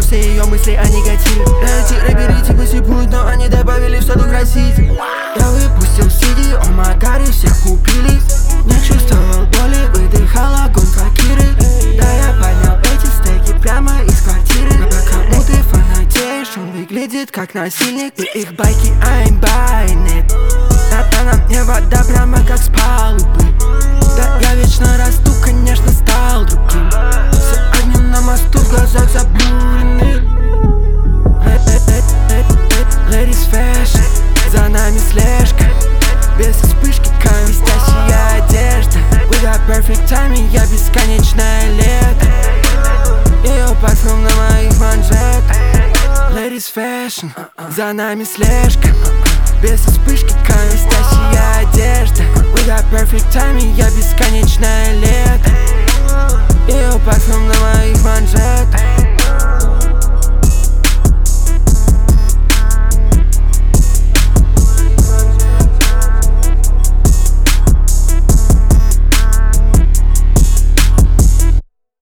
все ее мысли о негативе. Эти рэперы типа сипуют, но они добавили в соду краситель. Я выпустил CD, о Макаре, всех купили. Не чувствовал боли, выдыхал огонь факиры. Да, я поднял эти стейки прямо из квартиры. Кому ты фанатеешь, он выглядит как насильник. И их байки, I'm buying it. Да на мне вода прямо как с палубы. Да, я вечно расту, конечно, стал другим. Все огни на мосту, в глазах заблурены. Ladies fashion, за нами слежка. Без вспышки камень, блестящая одежда. We got perfect timing, я бесконечное лето. Ее парфюм на моих манжетах. Ladies fashion, за нами слежка. Без вспышки камень, блестящая одежда. We got perfect timing, я бесконечное лето. Ее